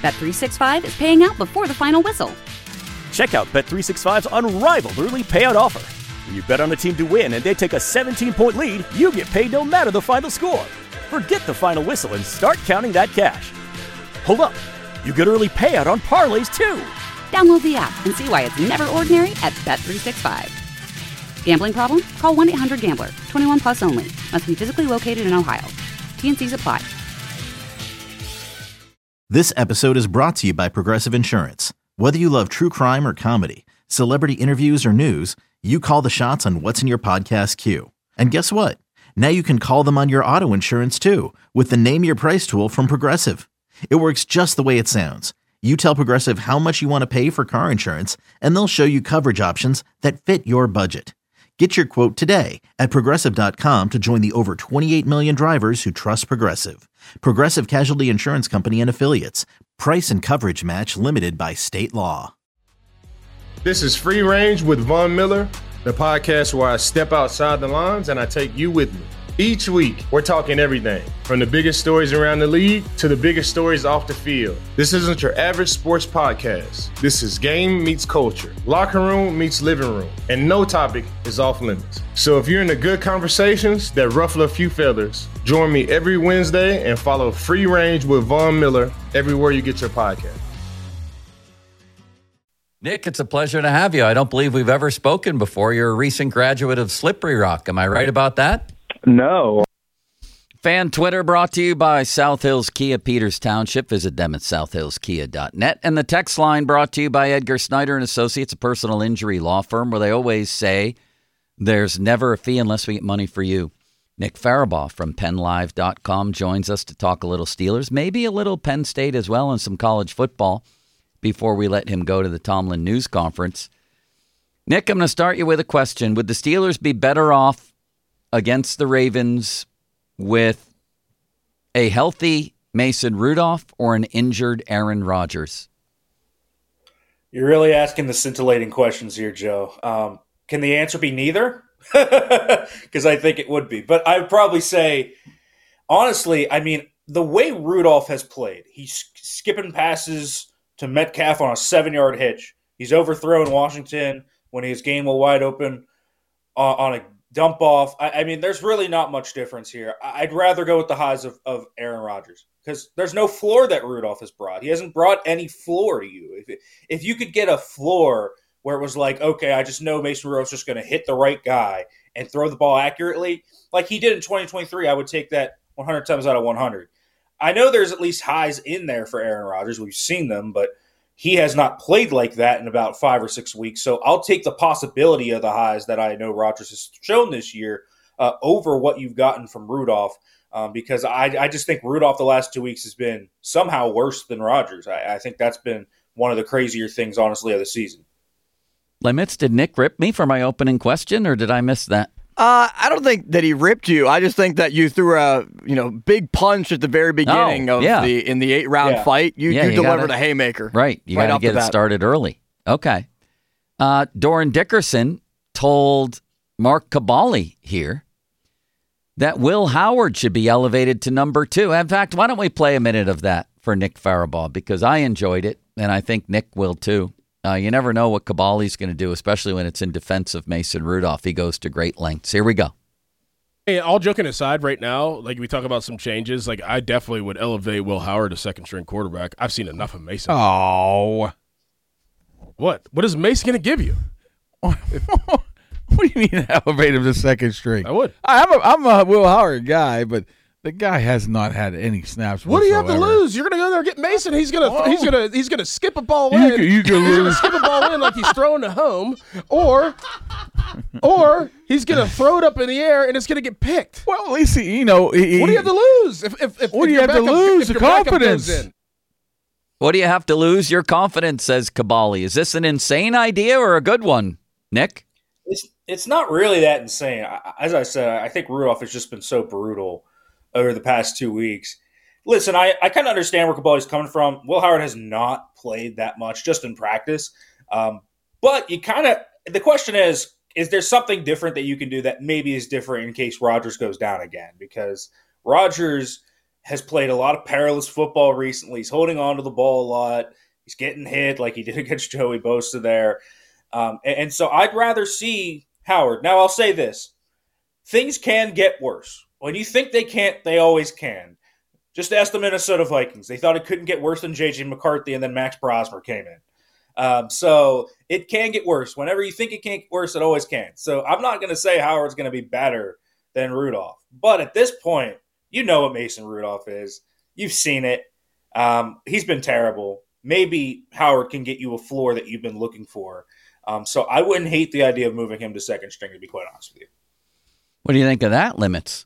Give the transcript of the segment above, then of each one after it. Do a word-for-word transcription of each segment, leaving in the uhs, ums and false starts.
Bet three sixty-five is paying out before the final whistle. Check out Bet three sixty-five's unrivaled early payout offer. When you bet on a team to win and they take a seventeen-point lead, you get paid no matter the final score. Forget the final whistle and start counting that cash. Hold up. You get early payout on parlays, too. Download the app and see why it's never ordinary at Bet three sixty-five. Gambling problem? Call one eight hundred gambler. twenty-one plus only. Must be physically located in Ohio. T N Cs apply. This episode is brought to you by Progressive Insurance. Whether you love true crime or comedy, celebrity interviews or news, you call the shots on what's in your podcast queue. And guess what? Now you can call them on your auto insurance too with the Name Your Price tool from Progressive. It works just the way it sounds. You tell Progressive how much you want to pay for car insurance, and they'll show you coverage options that fit your budget. Get your quote today at Progressive dot com to join the over twenty-eight million drivers who trust Progressive. Progressive Casualty Insurance Company and Affiliates. Price and coverage match limited by state law. This is Free Range with Von Miller, the podcast where I step outside the lines and I take you with me. Each week, we're talking everything from the biggest stories around the league to the biggest stories off the field. This isn't your average sports podcast. This is game meets culture, locker room meets living room, and no topic is off limits. So if you're into good conversations that ruffle a few feathers, join me every Wednesday and follow Free Range with Von Miller everywhere you get your podcast. Nick, it's a pleasure to have you. I don't believe we've ever spoken before. You're a recent graduate of Slippery Rock. Am I right about that? No. Fan Twitter brought to you by South Hills Kia, Peters Township. Visit them at south hills kia dot net. And the text line brought to you by Edgar Snyder and Associates, a personal injury law firm where they always say there's never a fee unless we get money for you. Nick Farabaugh from penn live dot com joins us to talk a little Steelers, maybe a little Penn State as well, and some college football before we let him go to the Tomlin news conference. Nick, I'm going to start you with a question. Would the Steelers be better off against the Ravens with a healthy Mason Rudolph or an injured Aaron Rodgers? You're really asking the scintillating questions here, Joe. Um, can the answer be neither? Because I think it would be. But I would probably say, honestly, I mean, the way Rudolph has played, he's skipping passes to Metcalf on a seven-yard hitch. He's overthrown Washington when his game was wide open on, on a dump off. I, I mean, there's really not much difference here. I'd rather go with the highs of, of Aaron Rodgers because there's no floor that Rudolph has brought. He hasn't brought any floor to you. If if you could get a floor where it was like, okay, I just know Mason Rudolph's just going to hit the right guy and throw the ball accurately, like he did in twenty twenty-three, I would take that one hundred times out of one hundred. I know there's at least highs in there for Aaron Rodgers. We've seen them, but he has not played like that in about five or six weeks. So I'll take the possibility of the highs that I know Rodgers has shown this year uh, over what you've gotten from Rudolph um, because I, I just think Rudolph the last two weeks has been somehow worse than Rodgers. I, I think that's been one of the crazier things, honestly, of the season. Limits, did Nick rip me for my opening question, or did I miss that? Uh, I don't think that he ripped you. I just think that you threw a you know big punch at the very beginning oh, of yeah. the in the eight round yeah. fight. You, yeah, you, you delivered gotta, a haymaker. Right. You right got to get it started early. Okay. Uh, Doran Dickerson told Mark Kaboly here that Will Howard should be elevated to number two. In fact, why don't we play a minute of that for Nick Farabaugh? Because I enjoyed it, and I think Nick will too. Uh, you never know what Kaboly's going to do, especially when it's in defense of Mason Rudolph. He goes to great lengths. Here we go. Hey, all joking aside right now, like we talk about some changes, like I definitely would elevate Will Howard to second-string quarterback. I've seen enough of Mason. Oh. What? What is Mason going to give you? What do you mean elevate him to second string? I would. I'm a, I'm a Will Howard guy, but the guy has not had any snaps What whatsoever. do you have to lose? You're going to go there and get Mason. He's going to Oh. he's going to he's going to skip a ball You in. can- you can he's going to lose. skip a ball in like he's throwing to home, or or he's going to throw it up in the air and it's going to get picked. Well, at least, he, you know. He, What do you have to lose? If if if, What if do you your have to backup- lose? if The your backup confidence. goes in? What do you have to lose? Your confidence, says Kaboly. Is this an insane idea or a good one, Nick? It's it's not really that insane. I, as I said, I think Rudolph has just been so brutal over the past two weeks. Listen, I, I kind of understand where Kaboly's coming from. Will Howard has not played that much just in practice. Um, but you kind of – the question is, is there something different that you can do that maybe is different in case Rodgers goes down again? Because Rodgers has played a lot of perilous football recently. He's holding on to the ball a lot. He's getting hit like he did against Joey Bosa there. Um, and, and so I'd rather see Howard. Now, I'll say this. Things can get worse. When you think they can't, they always can. Just ask the Minnesota Vikings. They thought it couldn't get worse than J J McCarthy, and then Max Brosmer came in. Um, so it can get worse. Whenever you think it can't get worse, it always can. So I'm not going to say Howard's going to be better than Rudolph. But at this point, you know what Mason Rudolph is. You've seen it. Um, he's been terrible. Maybe Howard can get you a floor that you've been looking for. Um, so I wouldn't hate the idea of moving him to second string, to be quite honest with you. What do you think of that, Limits?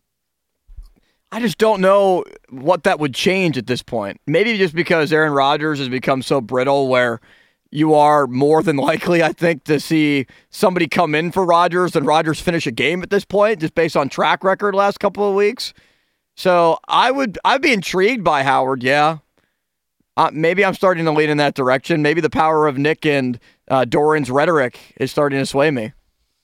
I just don't know what that would change at this point. Maybe just because Aaron Rodgers has become so brittle where you are more than likely, I think, to see somebody come in for Rodgers than Rodgers finish a game at this point, just based on track record last couple of weeks. So I would, I'd be intrigued by Howard, yeah. Uh, maybe I'm starting to lean in that direction. Maybe the power of Nick and uh, Doran's rhetoric is starting to sway me.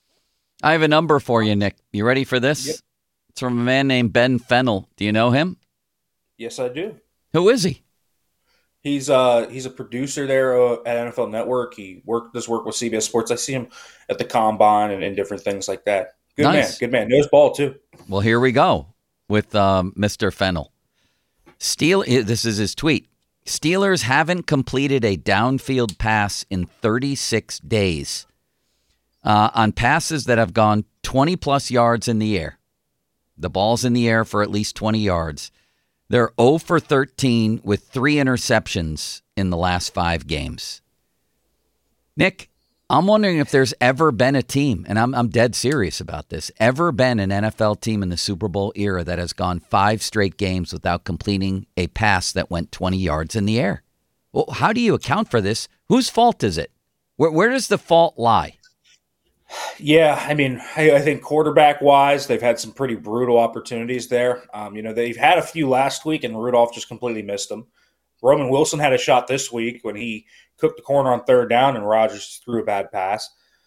I have a number for you, Nick. You ready for this? Yep. It's from a man named Ben Fennell. Do you know him? Yes, I do. Who is he? He's uh he's a producer there uh, at N F L Network. He work does work with C B S Sports. I see him at the Combine and, and different things like that. Good Nice. man, good man. Knows ball too. Well, here we go with um, Mister Fennell. Steel. This is his tweet. Steelers haven't completed a downfield pass in thirty-six days uh, on passes that have gone twenty plus yards in the air. The ball's in the air for at least twenty yards. They're zero for thirteen with three interceptions in the last five games. Nick, I'm wondering if there's ever been a team, and I'm I'm dead serious about this, ever been an N F L team in the Super Bowl era that has gone five straight games without completing a pass that went twenty yards in the air. Well, how do you account for this? Whose fault is it? Where where does the fault lie? Yeah, I mean, I, I think quarterback-wise, they've had some pretty brutal opportunities there. Um, you know, they've had a few last week, and Rudolph just completely missed them. Roman Wilson had a shot this week when he cooked the corner on third down, and Rodgers threw a bad pass.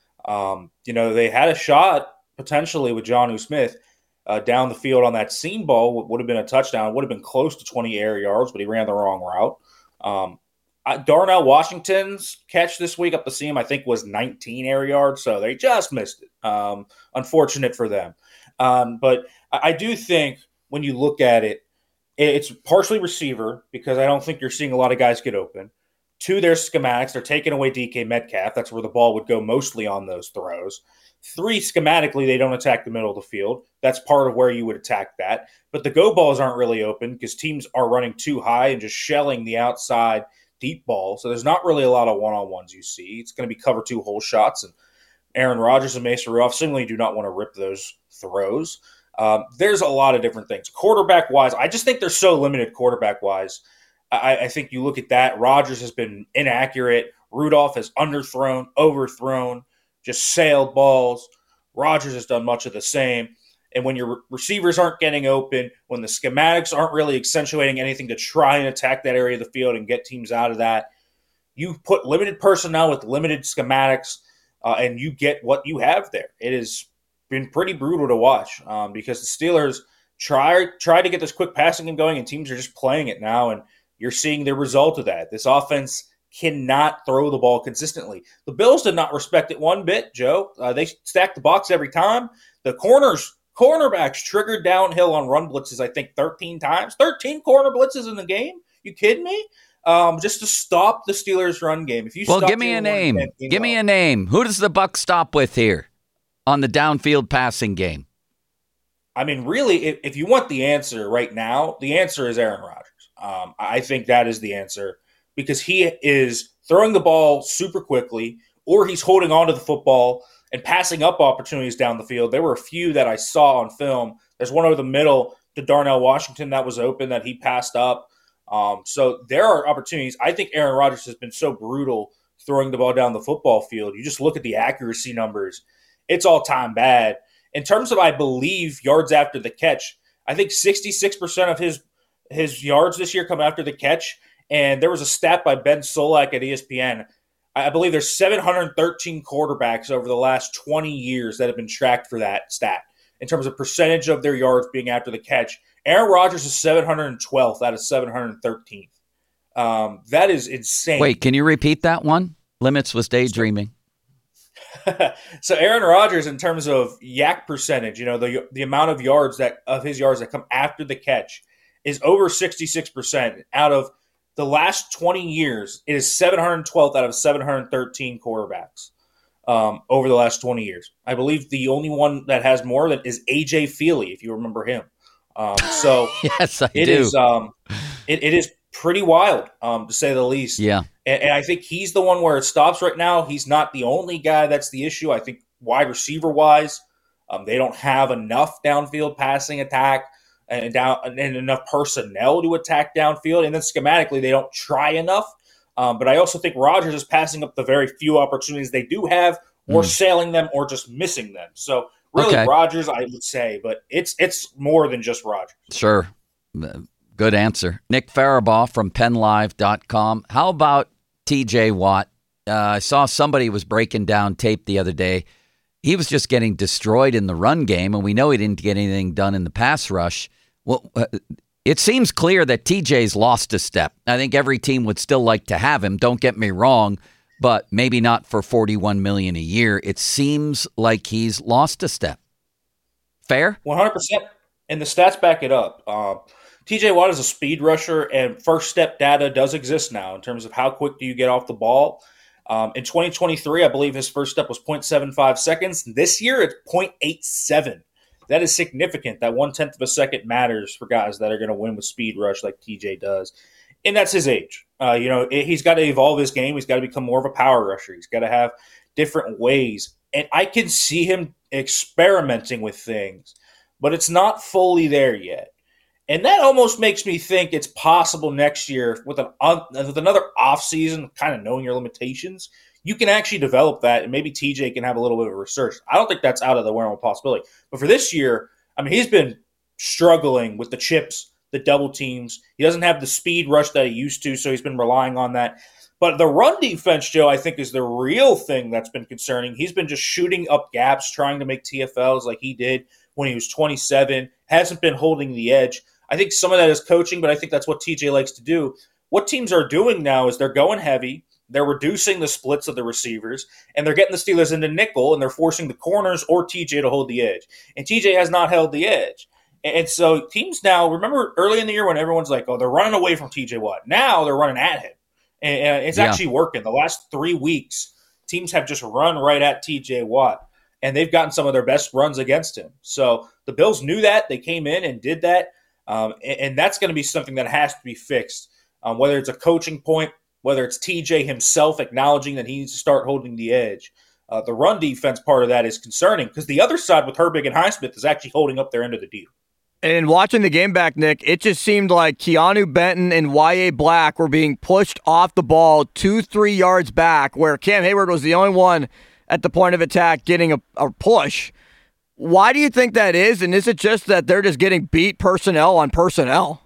Um, you know, they had a shot potentially with Jonnu Smith uh, down the field on that seam ball. Would have been a touchdown. Would have been close to twenty air yards, but he ran the wrong route. Um, Uh, Darnell Washington's catch this week up the seam, I think, was nineteen air yards, so they just missed it. Um, unfortunate for them. Um, but I, I do think when you look at it, it's partially receiver because I don't think you're seeing a lot of guys get open. Two, their schematics. They're taking away D K Metcalf. That's where the ball would go mostly on those throws. Three, schematically, they don't attack the middle of the field. That's part of where you would attack that. But the go balls aren't really open because teams are running too high and just shelling the outside deep ball. So there's not really a lot of one-on-ones you see. It's going to be cover two hole shots. And Aaron Rodgers and Mason Rudolph seemingly do not want to rip those throws. Um, there's a lot of different things. Quarterback-wise, I just think they're so limited quarterback-wise. I, I think you look at that. Rodgers has been inaccurate. Rudolph has underthrown, overthrown, just sailed balls. Rodgers has done much of the same. And when your receivers aren't getting open, when the schematics aren't really accentuating anything to try and attack that area of the field and get teams out of that, you put limited personnel with limited schematics, uh, and you get what you have there. It has been pretty brutal to watch um, because the Steelers try, try to get this quick passing game going, and teams are just playing it now, and you're seeing the result of that. This offense cannot throw the ball consistently. The Bills did not respect it one bit, Joe. Uh, they stacked the box every time. The corners – Cornerbacks triggered downhill on run blitzes, I think, thirteen times. thirteen corner blitzes in the game? You kidding me? Um, just to stop the Steelers' run game. If you well, stop give me a name. Game, give me a name. Who does the Bucs stop with here on the downfield passing game? I mean, really, if, if you want the answer right now, the answer is Aaron Rodgers. Um, I think that is the answer because he is throwing the ball super quickly, or he's holding on to the football and passing up opportunities down the field. There were a few that I saw on film. There's one over the middle to Darnell Washington that was open that he passed up. Um, so there are opportunities. I think Aaron Rodgers has been so brutal throwing the ball down the football field. You just look at the accuracy numbers. It's all-time bad. In terms of, I believe, yards after the catch, I think sixty-six percent of his his yards this year come after the catch. And there was a stat by Ben Solak at E S P N. I believe there's seven hundred thirteen quarterbacks over the last twenty years that have been tracked for that stat in terms of percentage of their yards being after the catch. Aaron Rodgers is seven hundred twelfth out of seven hundred thirteenth. Um, that is insane. Wait, can you repeat that one? Limits was daydreaming. So Aaron Rodgers, in terms of yak percentage, you know, the the amount of yards that of his yards that come after the catch is over sixty-six percent. Out of the last twenty years, it is seven hundred twelfth out of seven hundred thirteen quarterbacks um, over the last twenty years. I believe the only one that has more than is A J Feely, if you remember him. Um, so yes, I it do. is um, it, it is pretty wild, um, to say the least. Yeah. And, and I think he's the one where it stops right now. He's not the only guy that's the issue. I think wide receiver-wise, um, they don't have enough downfield passing attack and, down, and enough personnel to attack downfield. And then schematically, they don't try enough. Um, but I also think Rodgers is passing up the very few opportunities they do have, or mm. sailing them, or just missing them. So really, okay. Rodgers, I would say, but it's it's more than just Rodgers. Sure. Good answer. Nick Farabaugh from Penn Live dot com. How about T J Watt? Uh, I saw somebody was breaking down tape the other day. He was just getting destroyed in the run game, and we know he didn't get anything done in the pass rush. Well, uh, it seems clear that T J's lost a step. I think every team would still like to have him, don't get me wrong, but maybe not for forty-one million dollars a year. It seems like he's lost a step. Fair? one hundred percent. And the stats back it up. Uh, T J Watt is a speed rusher, and first step data does exist now in terms of how quick do you get off the ball. Um, in twenty twenty-three, I believe his first step was zero point seven five seconds. This year, it's zero point eight seven. That is significant. That one-tenth of a second matters for guys that are going to win with speed rush like T J does. And that's his age. Uh, you know, he's got to evolve his game. He's got to become more of a power rusher. He's got to have different ways. And I can see him experimenting with things, but it's not fully there yet. And that almost makes me think it's possible next year with an uh, with another offseason, kind of knowing your limitations, you can actually develop that, and maybe T J can have a little bit of a resurgence. I don't think that's out of the realm of possibility. But for this year, I mean, he's been struggling with the chips, the double teams. He doesn't have the speed rush that he used to, so he's been relying on that. But the run defense, Joe, I think is the real thing that's been concerning. He's been just shooting up gaps, trying to make T F Ls like he did when he was twenty-seven, hasn't been holding the edge. I think some of that is coaching, but I think that's what T J likes to do. What teams are doing now is they're going heavy, they're reducing the splits of the receivers, and they're getting the Steelers into nickel, and they're forcing the corners or T J to hold the edge. And T J has not held the edge. And so teams now, remember early in the year when everyone's like, oh, they're running away from T J Watt. Now they're running at him. And it's yeah. actually working. The last three weeks, teams have just run right at T J Watt, and they've gotten some of their best runs against him. So the Bills knew that. They came in and did that. Um, and, and that's going to be something that has to be fixed, um, whether it's a coaching point, whether it's T J himself acknowledging that he needs to start holding the edge. Uh, the run defense part of that is concerning because the other side with Herbig and Highsmith is actually holding up their end of the deal. And watching the game back, Nick, it just seemed like Keanu Benton and Y A Black were being pushed off the ball two, three yards back, where Cam Hayward was the only one at the point of attack getting a, a push. Why do you think that is? And is it just that they're just getting beat personnel on personnel?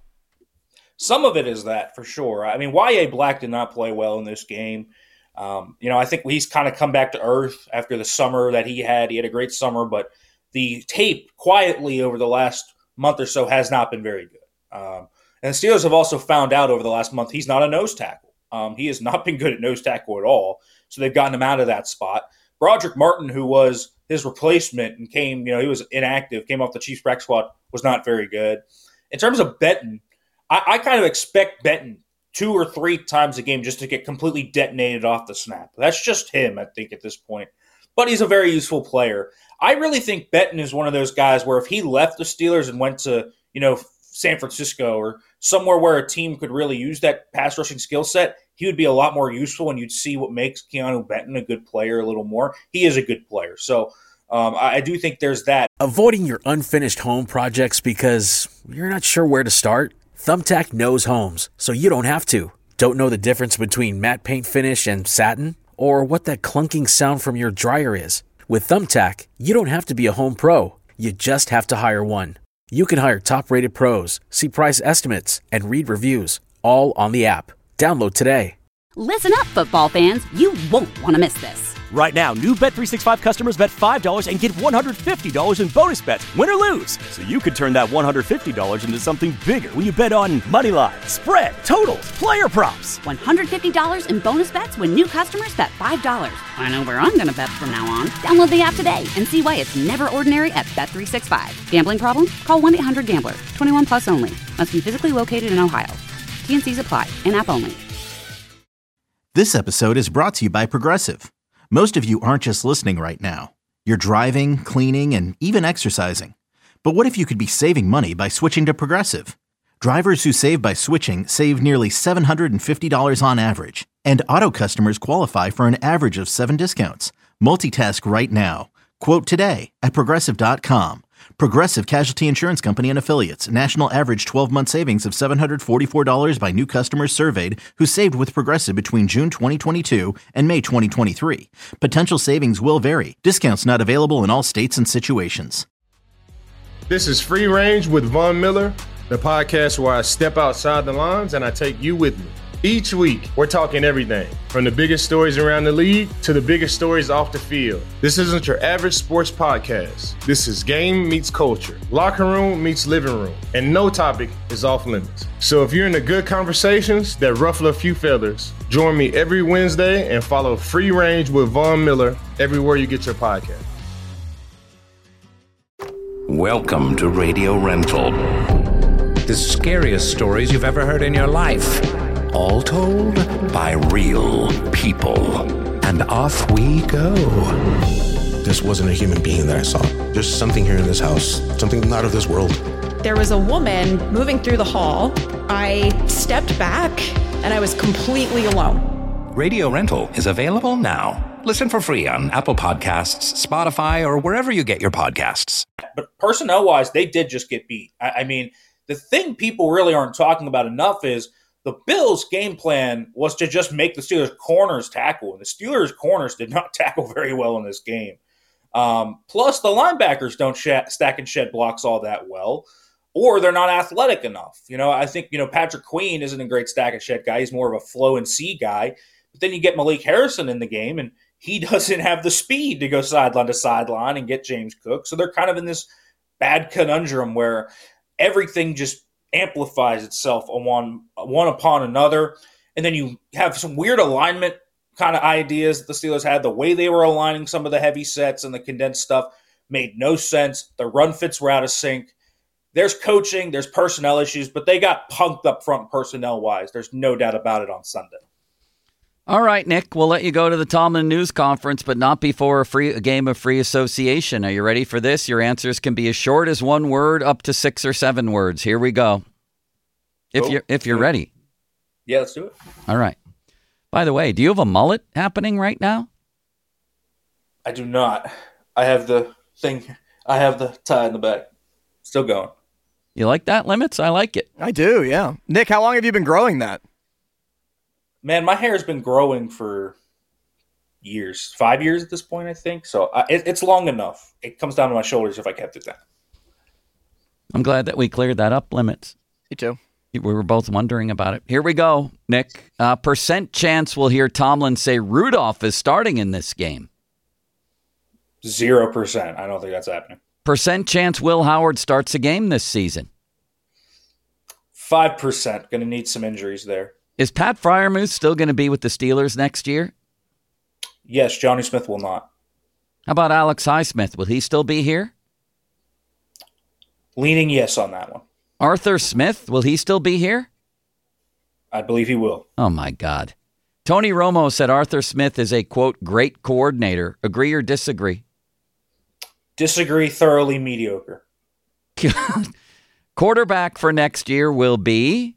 Some of it is that, for sure. I mean, Y A Black did not play well in this game. Um, you know, I think he's kind of come back to earth after the summer that he had. He had a great summer, but the tape quietly over the last month or so has not been very good. Um, and the Steelers have also found out over the last month he's not a nose tackle. Um, he has not been good at nose tackle at all, so they've gotten him out of that spot. Broderick Martin, who was his replacement and came, you know, he was inactive, came off the Chiefs practice squad, was not very good. In terms of Benton, I, I kind of expect Benton two or three times a game just to get completely detonated off the snap. That's just him, I think, at this point. But he's a very useful player. I really think Benton is one of those guys where if he left the Steelers and went to, you know, San Francisco or somewhere where a team could really use that pass rushing skill set, he would be a lot more useful, and you'd see what makes Keanu Benton a good player a little more. He is a good player. So um, I, I do think there's that. Avoiding your unfinished home projects because you're not sure where to start? Thumbtack knows homes, so you don't have to. Don't know the difference between matte paint finish and satin? Or what that clunking sound from your dryer is? With Thumbtack, you don't have to be a home pro. You just have to hire one. You can hire top-rated pros, see price estimates, and read reviews, all on the app. Download today. Listen up, football fans. You won't want to miss this. Right now, new Bet three sixty-five customers bet five dollars and get one hundred fifty dollars in bonus bets, win or lose. So you could turn that one hundred fifty dollars into something bigger when you bet on money line, spread, totals, player props. one hundred fifty dollars in bonus bets when new customers bet five dollars. I know where I'm going to bet from now on. Download the app today and see why it's never ordinary at Bet three sixty-five. Gambling problem? Call one eight hundred gambler. twenty-one plus only. Must be physically located in Ohio. T N Cs apply. In-app only. This episode is brought to you by Progressive. Most of you aren't just listening right now. You're driving, cleaning, and even exercising. But what if you could be saving money by switching to Progressive? Drivers who save by switching save nearly seven hundred fifty dollars on average. And auto customers qualify for an average of seven discounts. Multitask right now. Quote today at Progressive dot com. Progressive Casualty Insurance Company and Affiliates. National average twelve-month savings of seven hundred forty-four dollars by new customers surveyed who saved with Progressive between June twenty twenty-two and May twenty twenty-three. Potential savings will vary. Discounts not available in all states and situations. This is Free Range with Von Miller, the podcast where I step outside the lines and I take you with me. Each week, we're talking everything from the biggest stories around the league to the biggest stories off the field. This isn't your average sports podcast. This is game meets culture, locker room meets living room, and no topic is off limits. So if you're into good conversations that ruffle a few feathers, join me every Wednesday and follow Free Range with Von Miller everywhere you get your podcast. Welcome to Radio Rental. The scariest stories you've ever heard in your life. All told by real people. And off we go. This wasn't a human being that I saw. There's something here in this house, something not of this world. There was a woman moving through the hall. I stepped back and I was completely alone. Radio Rental is available now. Listen for free on Apple Podcasts, Spotify, or wherever you get your podcasts. But personnel-wise, they did just get beat. I, I mean, the thing people really aren't talking about enough is the Bills' game plan was to just make the Steelers' corners tackle, and the Steelers' corners did not tackle very well in this game. Um, plus, the linebackers don't sh- stack and shed blocks all that well, or they're not athletic enough. You know, I think, you know, Patrick Queen isn't a great stack and shed guy. He's more of a flow and see guy. But then you get Malik Harrison in the game, and he doesn't have the speed to go sideline to sideline and get James Cook. So they're kind of in this bad conundrum where everything just amplifies itself on one, one upon another. And then you have some weird alignment kind of ideas that the Steelers had. The way they were aligning some of the heavy sets and the condensed stuff made no sense. The run fits were out of sync. There's coaching, there's personnel issues, but they got punked up front personnel-wise. There's no doubt about it on Sunday. All right, Nick, we'll let you go to the Tomlin news conference, but not before a free a game of free association. Are you ready for this? Your answers can be as short as one word up to six or seven words. Here we go. If Cool. you're if you're ready. Yeah, let's do it. All right. By the way, do you have a mullet happening right now? I do not. I have the thing. I have the tie in the back. Still going. You like that, Limits? I like it. I do, yeah. Nick, how long have you been growing that? Man, my hair has been growing for years. Five years at this point, I think. So uh, it, it's long enough. It comes down to my shoulders if I kept it down. I'm glad that we cleared that up, Limits. Me too. We were both wondering about it. Here we go, Nick. Uh, percent chance we'll hear Tomlin say Rudolph is starting in this game. Zero percent. I don't think that's happening. Percent chance Will Howard starts a game this season. Five percent. Going to need some injuries there. Is Pat Freiermuth still going to be with the Steelers next year? Yes, Johnny Smith will not. How about Alex Highsmith? Will he still be here? Leaning yes on that one. Arthur Smith, will he still be here? I believe he will. Oh, my God. Tony Romo said Arthur Smith is a, quote, great coordinator. Agree or disagree? Disagree, thoroughly mediocre. Quarterback for next year will be?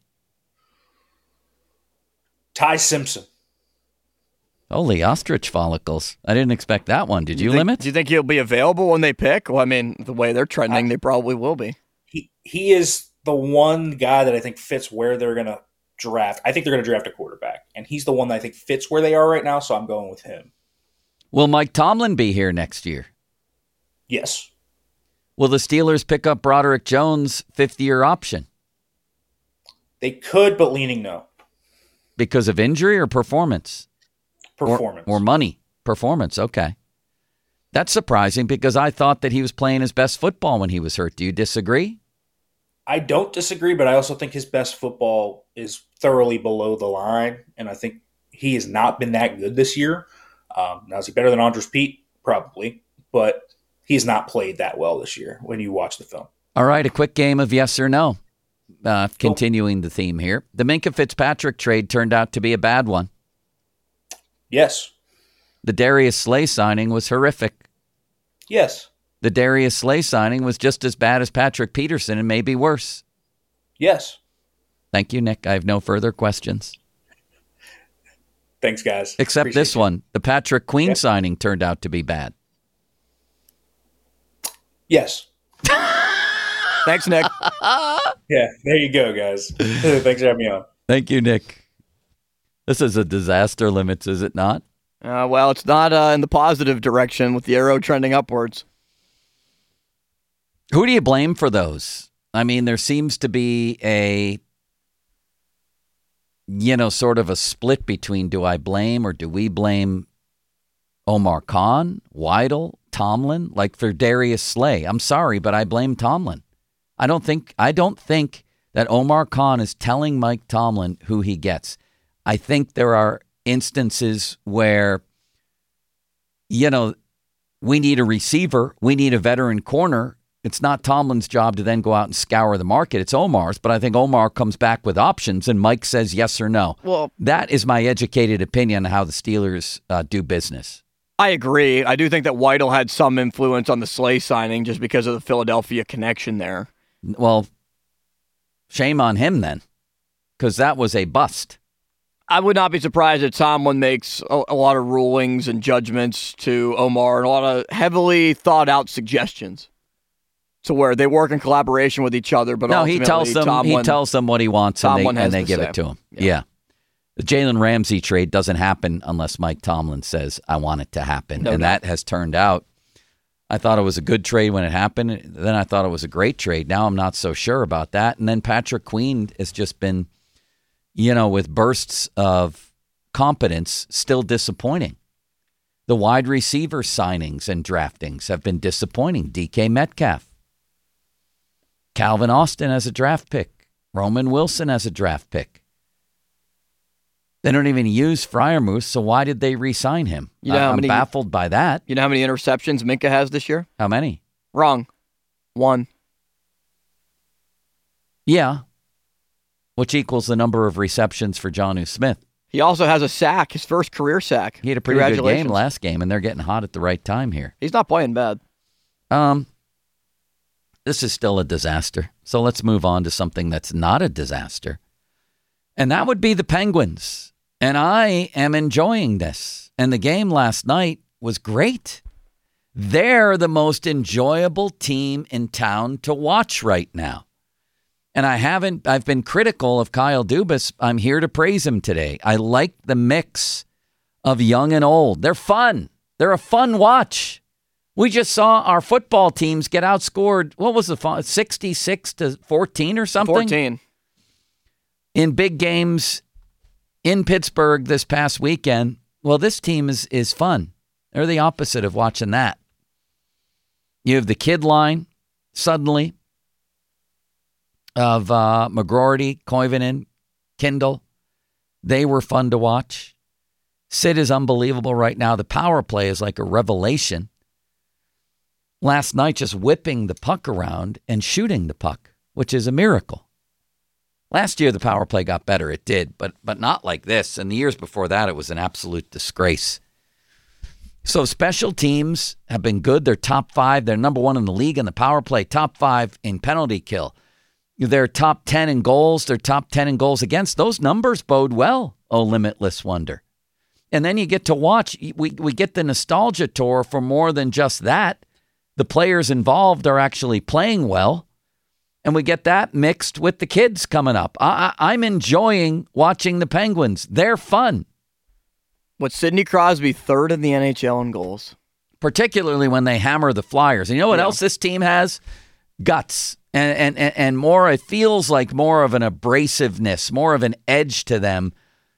Ty Simpson. Holy ostrich follicles. I didn't expect that one. Did you, think, Limit? Do you think he'll be available when they pick? Well, I mean, the way they're trending, I, they probably will be. He, he is the one guy that I think fits where they're going to draft. I think they're going to draft a quarterback, and he's the one that I think fits where they are right now, so I'm going with him. Will Mike Tomlin be here next year? Yes. Will the Steelers pick up Broderick Jones' fifth-year option? They could, but leaning no. Because of injury or performance? Performance. Or, or money? Performance, okay. That's surprising because I thought that he was playing his best football when he was hurt. Do you disagree? I don't disagree, but I also think his best football is thoroughly below the line, and I think he has not been that good this year. Um, now, is he better than Andres Pete? Probably, but he's not played that well this year when you watch the film. All right, a quick game of yes or no. Uh, continuing the theme here. The Minkah Fitzpatrick trade turned out to be a bad one. Yes. The Darius Slay signing was horrific. Yes. The Darius Slay signing was just as bad as Patrick Peterson and maybe worse. Yes. Thank you, Nick. I have no further questions. Thanks, guys. Except Appreciate this you. one. The Patrick Queen Yeah. signing turned out to be bad. Yes. Thanks, Nick. Yeah, there you go, guys. Thanks for having me on. Thank you, Nick. This is a disaster limits, is it not? Uh, well, it's not uh, in the positive direction with the arrow trending upwards. Who do you blame for those? I mean, there seems to be a, you know, sort of a split between do I blame or do we blame Omar Khan, Weidl, Tomlin? Like for Darius Slay, I'm sorry, but I blame Tomlin. I don't think I don't think that Omar Khan is telling Mike Tomlin who he gets. I think there are instances where, you know, we need a receiver, we need a veteran corner. It's not Tomlin's job to then go out and scour the market. It's Omar's, but I think Omar comes back with options and Mike says yes or no. Well, that is my educated opinion on how the Steelers uh, do business. I agree. I do think that Weidl had some influence on the Slay signing just because of the Philadelphia connection there. Well, shame on him then, because that was a bust. I would not be surprised if Tomlin makes a, a lot of rulings and judgments to Omar and a lot of heavily thought out suggestions to where they work in collaboration with each other. But no, he tells them Tomlin, he tells them what he wants and Tomlin they, and has they the give say. it to him. Yeah. Yeah. The Jalen Ramsey trade doesn't happen unless Mike Tomlin says, I want it to happen. No and doubt. that has turned out. I thought it was a good trade when it happened. Then I thought it was a great trade. Now I'm not so sure about that. And then Patrick Queen has just been, you know, with bursts of competence, still disappointing. The wide receiver signings and draftings have been disappointing. D K Metcalf. Calvin Austin as a draft pick. Roman Wilson as a draft pick. They don't even use Freiermuth, so why did they re-sign him? You know how I'm many- baffled by that. You know how many interceptions Minkah has this year? How many? Wrong. One. Yeah. Which equals the number of receptions for Jonnu Smith. He also has a sack, his first career sack. He had a pretty good game Congratulations. last game, and they're getting hot at the right time here. He's not playing bad. Um, this is still a disaster. So let's move on to something that's not a disaster. And that would be the Penguins. And I am enjoying this. And the game last night was great. They're the most enjoyable team in town to watch right now. And I haven't, I've been critical of Kyle Dubas. I'm here to praise him today. I like the mix of young and old. They're fun. They're a fun watch. We just saw our football teams get outscored. What was the fun? sixty-six to fourteen or something? fourteen. In big games in Pittsburgh this past weekend. Well, this team is, is fun. They're the opposite of watching that. You have the kid line suddenly of uh, McGroarty, Koivunen, Kindle. They were fun to watch. Sid is unbelievable right now. The power play is like a revelation. Last night, just whipping the puck around and shooting the puck, which is a miracle. Last year, the power play got better. It did, but but not like this. And the years before that, it was an absolute disgrace. So special teams have been good. They're top five. They're number one in the league in the power play, top five in penalty kill. They're top ten in goals. They're top ten in goals against. Those numbers bode well, oh limitless wonder. And then you get to watch. We, we get the nostalgia tour for more than just that. The players involved are actually playing well. And we get that mixed with the kids coming up. I, I, I'm enjoying watching the Penguins. They're fun. With Sidney Crosby third in the N H L in goals. Particularly when they hammer the Flyers. And you know what Yeah. else this team has? Guts. And, and, and, and more, it feels like more of an abrasiveness, more of an edge to them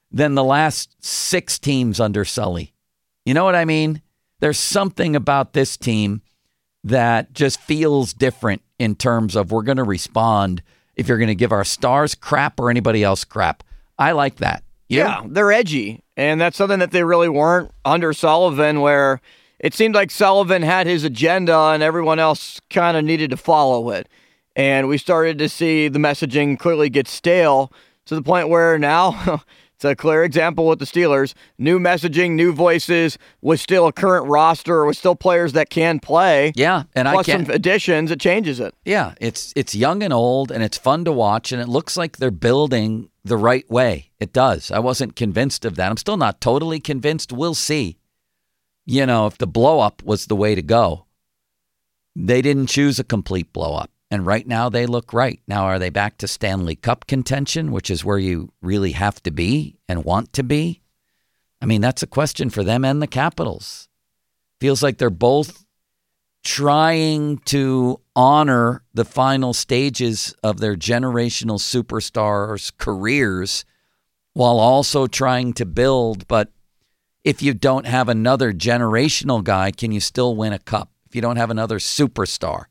than the last six teams under Sully. You know what I mean? There's something about this team that just feels different in terms of we're going to respond if you're going to give our stars crap or anybody else crap. I like that. You? Yeah, they're edgy, and that's something that they really weren't under Sullivan, where it seemed like Sullivan had his agenda and everyone else kind of needed to follow it. And we started to see the messaging clearly get stale to the point where now it's a clear example with the Steelers. New messaging, new voices, with still a current roster, with still players that can play. Yeah, and plus I can't, some additions, it changes it. Yeah, it's it's young and old, and it's fun to watch, and it looks like they're building the right way. It does. I wasn't convinced of that. I'm still not totally convinced. We'll see. You know, if the blow-up was the way to go. They didn't choose a complete blow-up. And right now they look right. Now, are they back to Stanley Cup contention, which is where you really have to be and want to be? I mean, that's a question for them and the Capitals. Feels like they're both trying to honor the final stages of their generational superstars' careers while also trying to build. But if you don't have another generational guy, can you still win a cup? If you don't have another superstar?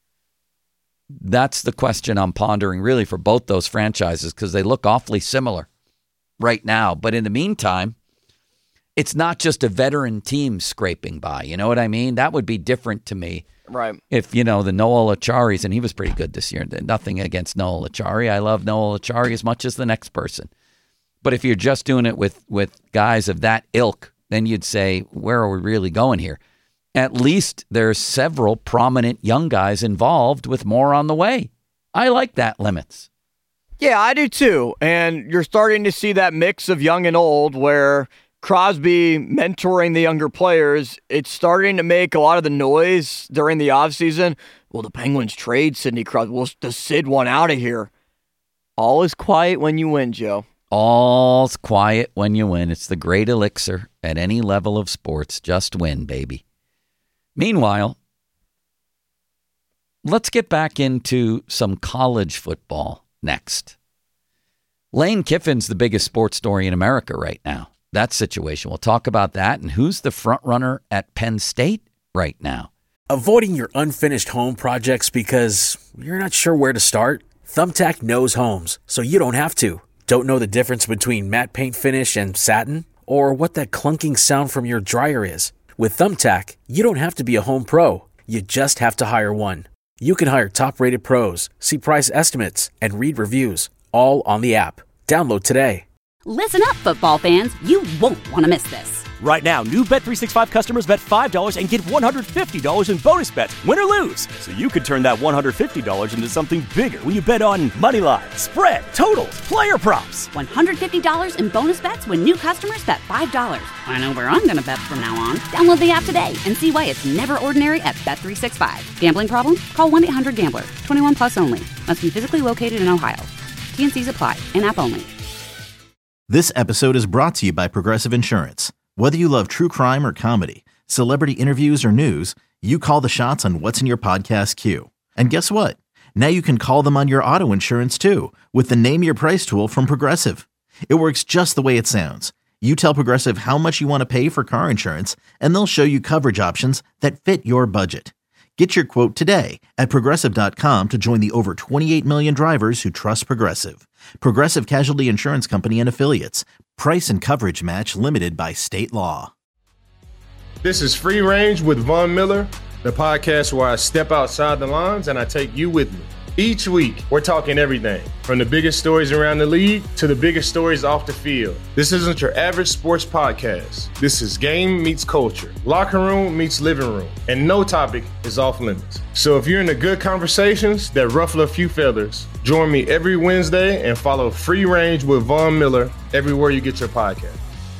That's the question I'm pondering really for both those franchises, because they look awfully similar right now. But in the meantime, it's not just a veteran team scraping by. You know what I mean? That would be different to me. Right. If, you know, the Noel Acharis, and he was pretty good this year. Nothing against Noel Achari. I love Noel Achari as much as the next person. But if you're just doing it with, with guys of that ilk, then you'd say, where are we really going here? At least there's several prominent young guys involved with more on the way. I like that limits. Yeah, I do too. And you're starting to see that mix of young and old where Crosby mentoring the younger players, it's starting to make a lot of the noise during the offseason. Will the Penguins trade Sidney Crosby? Will the Sid one out of here? All is quiet when you win, Joe. All's quiet when you win. It's the great elixir at any level of sports. Just win, baby. Meanwhile, let's get back into some college football next. Lane Kiffin's the biggest sports story in America right now. That situation. We'll talk about that and who's the front runner at Penn State right now. Avoiding your unfinished home projects because you're not sure where to start? Thumbtack knows homes, so you don't have to. Don't know the difference between matte paint finish and satin? Or what that clunking sound from your dryer is? With Thumbtack, you don't have to be a home pro. You just have to hire one. You can hire top-rated pros, see price estimates, and read reviews, all on the app. Download today. Listen up, football fans. You won't want to miss this. Right now, new Bet three sixty-five customers bet five dollars and get one hundred fifty dollars in bonus bets, win or lose. So you could turn that one hundred fifty dollars into something bigger when you bet on money line, spread, totals, player props. one hundred fifty dollars in bonus bets when new customers bet five dollars. I know where I'm going to bet from now on. Download the app today and see why it's never ordinary at Bet three sixty-five. Gambling problem? Call one eight hundred gambler. twenty-one plus only. Must be physically located in Ohio. T and C's apply. In-app only. This episode is brought to you by Progressive Insurance. Whether you love true crime or comedy, celebrity interviews or news, you call the shots on what's in your podcast queue. And guess what? Now you can call them on your auto insurance too with the Name Your Price tool from Progressive. It works just the way it sounds. You tell Progressive how much you want to pay for car insurance, and they'll show you coverage options that fit your budget. Get your quote today at Progressive dot com to join the over twenty-eight million drivers who trust Progressive. Progressive Casualty Insurance Company and Affiliates. Price and coverage match limited by state law. This is Free Range with Von Miller, the podcast where I step outside the lines and I take you with me. Each week, we're talking everything from the biggest stories around the league to the biggest stories off the field. This isn't your average sports podcast. This is game meets culture, locker room meets living room, and no topic is off limits. So if you're into good conversations that ruffle a few feathers, join me every Wednesday and follow Free Range with Von Miller everywhere you get your podcast.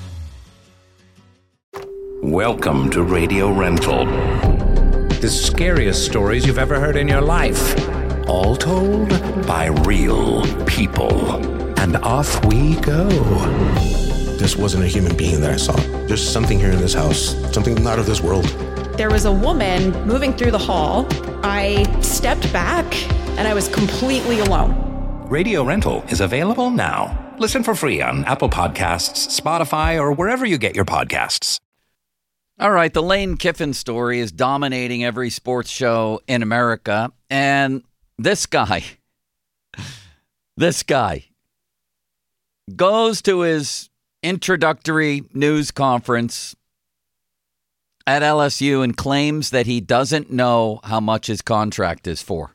Welcome to Radio Rental. The scariest stories you've ever heard in your life. All told by real people. And off we go. This wasn't a human being that I saw. There's something here in this house, something not of this world. There was a woman moving through the hall. I stepped back and I was completely alone. Radio Rental is available now. Listen for free on Apple Podcasts, Spotify, or wherever you get your podcasts. All right, the Lane Kiffin story is dominating every sports show in America. And this guy, this guy goes to his introductory news conference at L S U and claims that he doesn't know how much his contract is for.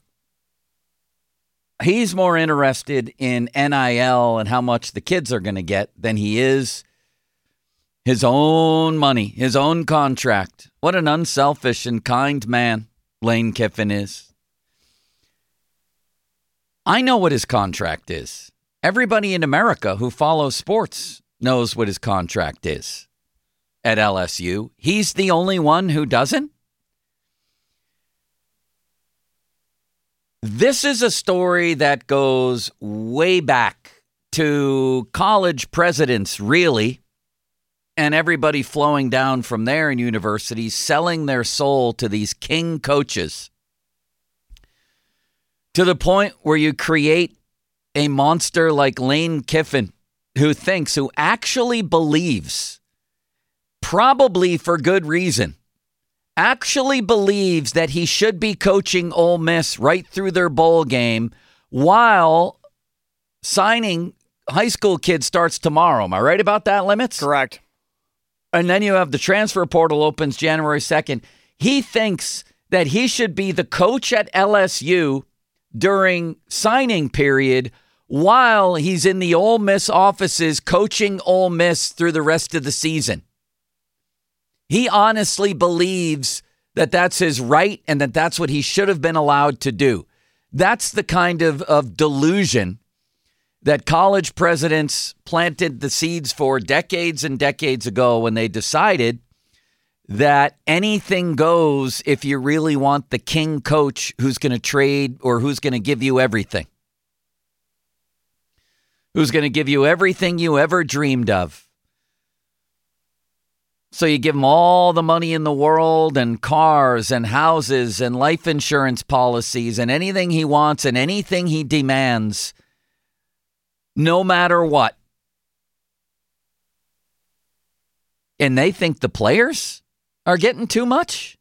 He's more interested in N I L and how much the kids are going to get than he is his own money, his own contract. What an unselfish and kind man Lane Kiffin is. I know what his contract is. Everybody in America who follows sports knows what his contract is at L S U. He's the only one who doesn't. This is a story that goes way back to college presidents, really, and everybody flowing down from there in universities, selling their soul to these king coaches to the point where you create a monster like Lane Kiffin who thinks, who actually believes, probably for good reason, actually believes that he should be coaching Ole Miss right through their bowl game while signing high school kids starts tomorrow. Am I right about that, Limits? Correct. And then you have the transfer portal opens January second. He thinks that he should be the coach at L S U during signing period while he's in the Ole Miss offices coaching Ole Miss through the rest of the season. He honestly believes that that's his right and that that's what he should have been allowed to do. That's the kind of, of delusion that college presidents planted the seeds for decades and decades ago when they decided that anything goes if you really want the king coach who's going to trade or who's going to give you everything. Who's going to give you everything you ever dreamed of. So you give him all the money in the world and cars and houses and life insurance policies and anything he wants and anything he demands, no matter what. And they think the players are getting too much.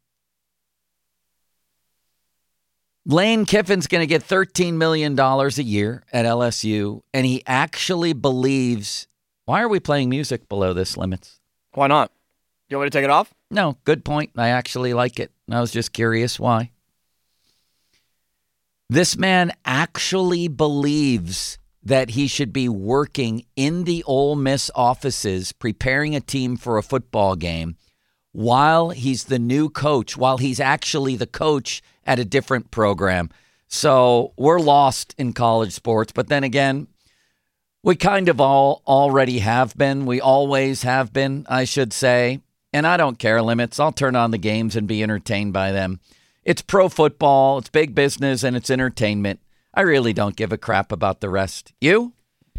Lane Kiffin's going to get thirteen million dollars a year at L S U, and he actually believes... Why are we playing music below this, Limits? Why not? You want me to take it off? No, good point. I actually like it. I was just curious why. This man actually believes that he should be working in the Ole Miss offices, preparing a team for a football game, while he's the new coach, while he's actually the coach at a different program. So we're lost in college sports. But then again, we kind of all already have been. We always have been, I should say. And I don't care, Limits. I'll turn on the games and be entertained by them. It's pro football, it's big business, and it's entertainment. I really don't give a crap about the rest. You?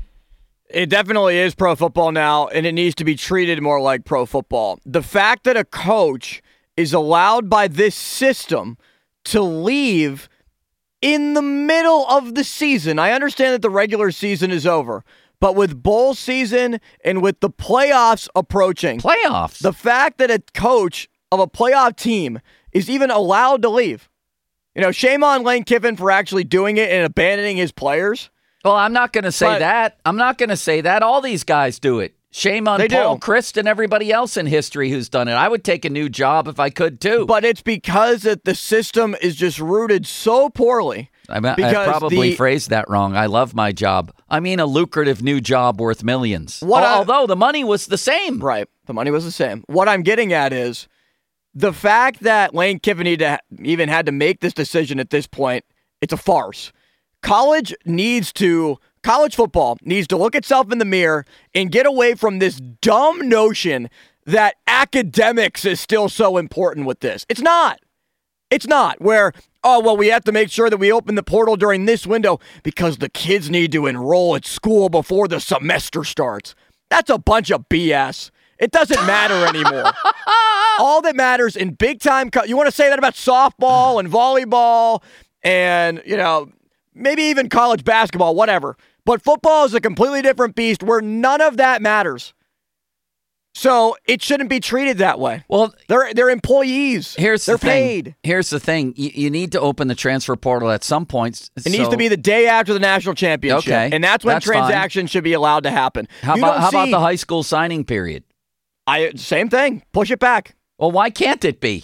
It definitely is pro football now, and it needs to be treated more like pro football. The fact that a coach is allowed by this system to leave in the middle of the season. I understand that the regular season is over, but with bowl season and with the playoffs approaching, playoffs, the fact that a coach of a playoff team is even allowed to leave. You know, shame on Lane Kiffin for actually doing it and abandoning his players. Well, I'm not going to say but, that. I'm not going to say that. All these guys do it. Shame on Paul do. Christ and everybody else in history who's done it. I would take a new job if I could, too. But it's because that the system is just rooted so poorly. I, mean, I probably the, phrased that wrong. I love my job. I mean a lucrative new job worth millions. What I, Although the money was the same. Right. The money was the same. What I'm getting at is the fact that Lane Kiffin to, even had to make this decision at this point, it's a farce. College needs to... College football needs to look itself in the mirror and get away from this dumb notion that academics is still so important with this. It's not. It's not. Where, oh, well, we have to make sure that we open the portal during this window because the kids need to enroll at school before the semester starts. That's a bunch of B S. It doesn't matter anymore. All that matters in big time, co- you want to say that about softball and volleyball and, you know, maybe even college basketball, whatever. But football is a completely different beast where none of that matters. So it shouldn't be treated that way. Well, they're they're employees. Here's they're the thing. paid. Here's the thing. You, you need to open the transfer portal at some point. It so, needs to be the day after the national championship. Okay, and that's when that's transactions fine. should be allowed to happen. How, about, how see, about the high school signing period? I same thing. Push it back. Well, why can't it be?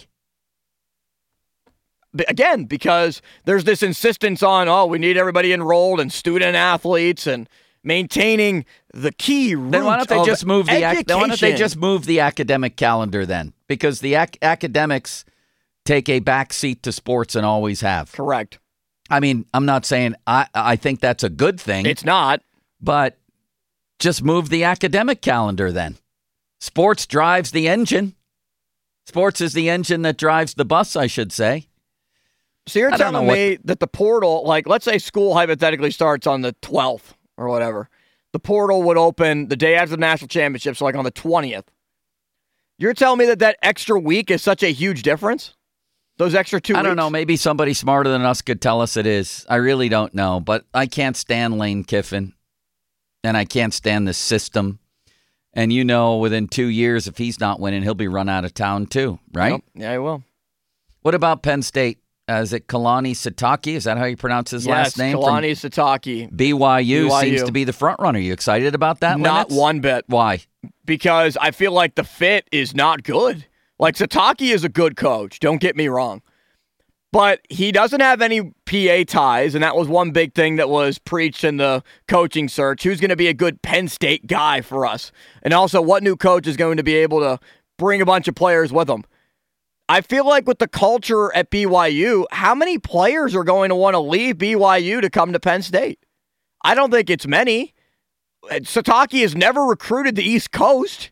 Again, because there's this insistence on, oh, we need everybody enrolled and student athletes and maintaining the key root then why don't they of just move the education. ac- why don't they just move the academic calendar then? Because the ac- academics take a back seat to sports and always have. Correct. I mean, I'm not saying I I think that's a good thing. It's not. But just move the academic calendar then. Sports drives the engine. Sports is the engine that drives the bus, I should say. So you're telling me what... that the portal, like let's say school hypothetically starts on the twelfth or whatever. The portal would open the day after the national championship, so like on the twentieth. You're telling me that that extra week is such a huge difference? Those extra two I weeks? don't know. Maybe somebody smarter than us could tell us it is. I really don't know. But I can't stand Lane Kiffin, and I can't stand this system. And you know, within two years, if he's not winning, he'll be run out of town too, right? Yep. Yeah, he will. What about Penn State? Uh, is it Kalani Sitake? Is that how you pronounce his yes, last name? Kalani Sitake. B Y U, B Y U seems to be the front runner. You excited about that? Not Limits? one bit. Why? Because I feel like the fit is not good. Like Sitake is a good coach. Don't get me wrong. But he doesn't have any P A ties, and that was one big thing that was preached in the coaching search. Who's going to be a good Penn State guy for us? And also, what new coach is going to be able to bring a bunch of players with him? I feel like with the culture at B Y U, how many players are going to want to leave B Y U to come to Penn State? I don't think it's many. Sitake has never recruited the East Coast,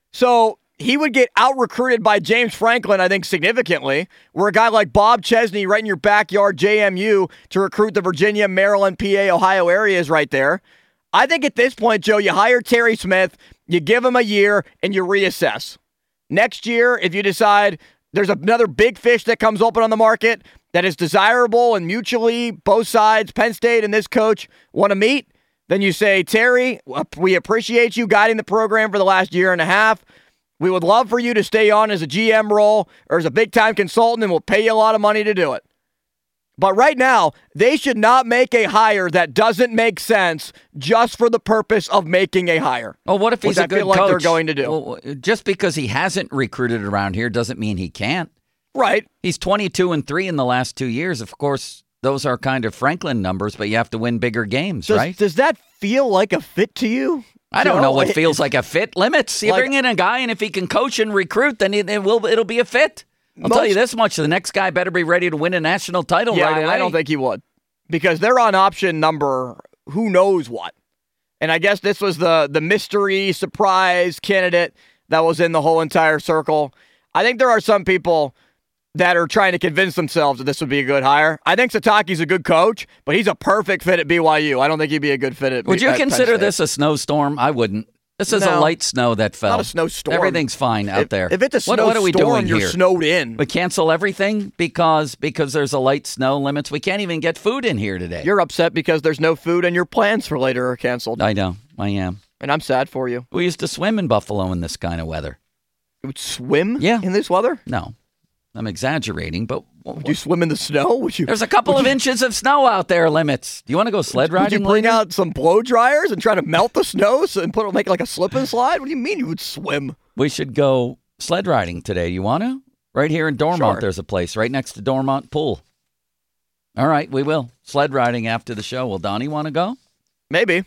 so he would get out-recruited by James Franklin, I think, significantly, where a guy like Bob Chesney right in your backyard, J M U, to recruit the Virginia, Maryland, P A, Ohio areas right there. I think at this point, Joe, you hire Terry Smith, you give him a year, and you reassess. Next year, if you decide there's another big fish that comes open on the market that is desirable and mutually both sides, Penn State and this coach, want to meet, then you say, Terry, we appreciate you guiding the program for the last year and a half. We would love for you to stay on as a G M role or as a big-time consultant, and we'll pay you a lot of money to do it. But right now, they should not make a hire that doesn't make sense just for the purpose of making a hire. Well, what if he's a I good feel like coach? They're going to do. Well, just because he hasn't recruited around here doesn't mean he can't. Right. He's twenty-two and three in the last two years. Of course, those are kind of Franklin numbers, but you have to win bigger games, does, right? Does that feel like a fit to you? I don't Joe? know what feels like a fit. Limits. You like, bring in a guy, and if he can coach and recruit, then it, it will. It'll be a fit. I'll Most, tell you this much: the next guy better be ready to win a national title yeah, right away. I don't think he would, because they're on option number who knows what. And I guess this was the the mystery surprise candidate that was in the whole entire circle. I think there are some people that are trying to convince themselves that this would be a good hire. I think Sitake's a good coach, but he's a perfect fit at B Y U. I don't think he'd be a good fit at Would you at consider this a snowstorm? I wouldn't. This is no, a light snow that fell. Not a snowstorm. Everything's fine out if, there. If it's a what, snowstorm, what are we doing you're here? snowed in. We cancel everything because because there's a light snow limits. We can't even get food in here today. You're upset because there's no food and your plans for later are canceled. I know. I am. And I'm sad for you. We used to swim in Buffalo in this kind of weather. You would swim yeah. in this weather? No. I'm exaggerating, but... Would you swim in the snow? Would you? There's a couple of you, inches of snow out there, Limits. Do you want to go sled riding? Would you bring later? out some blow dryers and try to melt the snow and put it, make it like a slip and slide? What do you mean you would swim? We should go sled riding today. You want to? Right here in Dormont, sure. There's a place right next to Dormont Pool. All right, we will. Sled riding after the show. Will Donnie want to go? Maybe.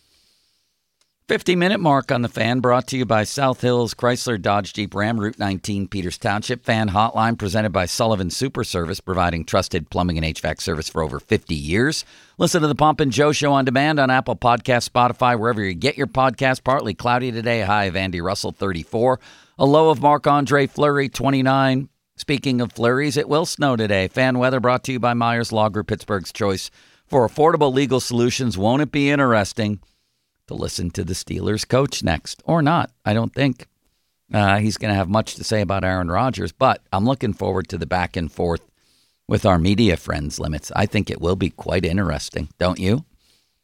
fifty-minute mark on the Fan, brought to you by South Hills Chrysler Dodge Jeep Ram, Route nineteen, Peters Township. Fan Hotline presented by Sullivan Super Service, providing trusted plumbing and H V A C service for over fifty years. Listen to the Pump and Joe Show on demand on Apple Podcasts, Spotify, wherever you get your podcast. Partly cloudy today, a high of Andy Russell, thirty-four. A low of Marc-Andre Fleury, twenty-nine. Speaking of flurries, it will snow today. Fan weather brought to you by Myers Law Group, Pittsburgh's choice for affordable legal solutions. Won't it be interesting to listen to the Steelers coach next? Or not, I don't think. Uh, he's going to have much to say about Aaron Rodgers, but I'm looking forward to the back and forth with our media friends, Limits. I think it will be quite interesting, don't you?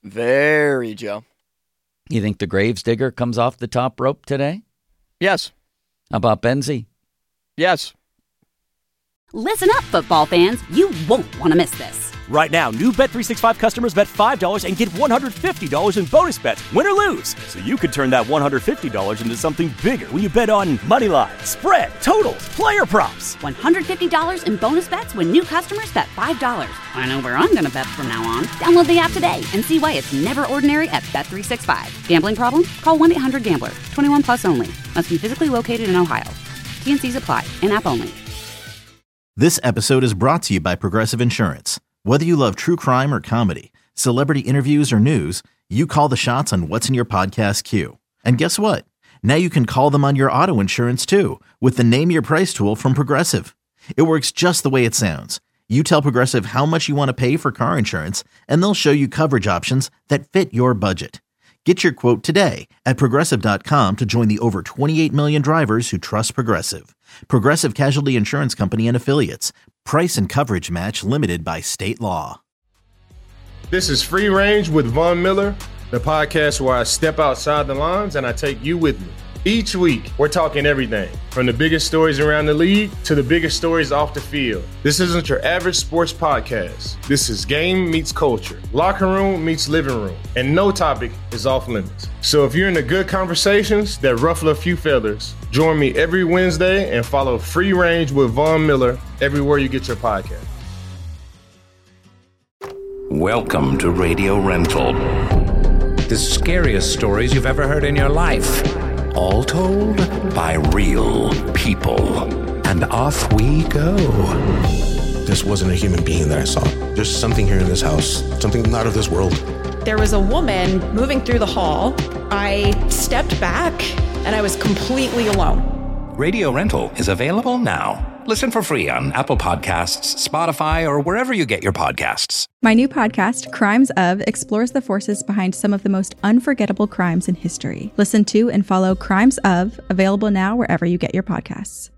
Very, Joe. You think the Gravesdigger comes off the top rope today? Yes. How about Benzie? Yes. Listen up, football fans. You won't want to miss this. Right now, new Bet three sixty-five customers bet five dollars and get one hundred fifty dollars in bonus bets, win or lose. So you could turn that one hundred fifty dollars into something bigger when you bet on money line, spread, totals, player props. one hundred fifty dollars in bonus bets when new customers bet five dollars. I know where I'm going to bet from now on. Download the app today and see why it's never ordinary at Bet three sixty-five. Gambling problem? Call one eight hundred gambler. twenty-one plus only. Must be physically located in Ohio. T N Cs apply. In-app only. This episode is brought to you by Progressive Insurance. Whether you love true crime or comedy, celebrity interviews or news, you call the shots on what's in your podcast queue. And guess what? Now you can call them on your auto insurance too with the Name Your Price tool from Progressive. It works just the way it sounds. You tell Progressive how much you want to pay for car insurance, and they'll show you coverage options that fit your budget. Get your quote today at Progressive dot com to join the over twenty-eight million drivers who trust Progressive. Progressive Casualty Insurance Company and Affiliates. Price and coverage match limited by state law. This is Free Range with Von Miller, the podcast where I step outside the lines and I take you with me. Each week, we're talking everything from the biggest stories around the league to the biggest stories off the field. This isn't your average sports podcast. This is game meets culture, locker room meets living room, and no topic is off limits. So if you're into good conversations that ruffle a few feathers, join me every Wednesday and follow Free Range with Von Miller everywhere you get your podcast. Welcome to Radio Rental. The scariest stories you've ever heard in your life. All told by real people. And off we go. This wasn't a human being that I saw. There's something here in this house, something not of this world. There was a woman moving through the hall. I stepped back and I was completely alone. Radio Rental is available now. Listen for free on Apple Podcasts, Spotify, or wherever you get your podcasts. My new podcast, Crimes Of, explores the forces behind some of the most unforgettable crimes in history. Listen to and follow Crimes Of, available now wherever you get your podcasts.